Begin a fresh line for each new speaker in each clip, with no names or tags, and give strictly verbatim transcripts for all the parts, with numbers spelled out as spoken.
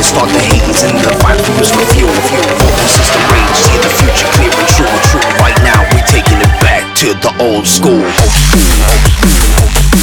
start the haze and the fire fuels refuel. Focus is the rage, see the future clear and true. True. Right now we're taking it back to the old school. Old school, old school, old school.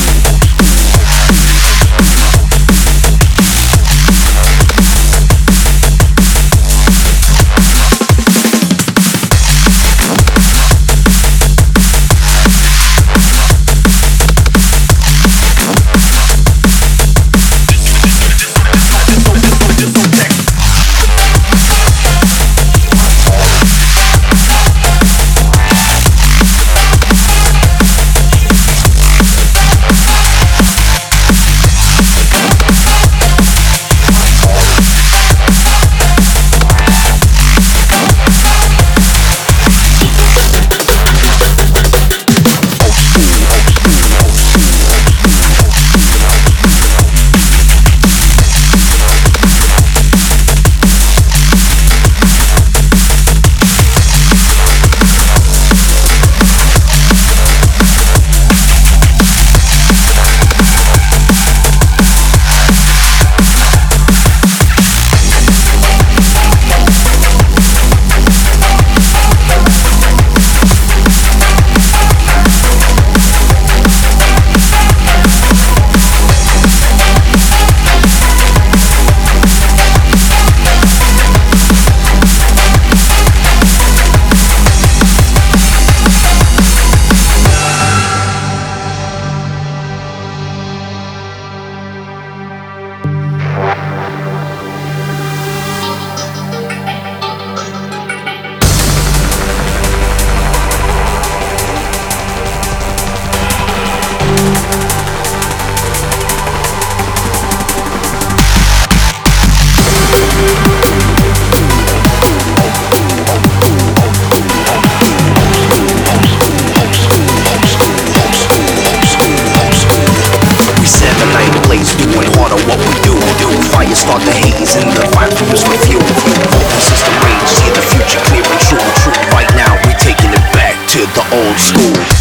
Start the haze and the fire fuels refuel. Focus is the rage, see the future clear and true. True. Right now we're taking it back to the old school.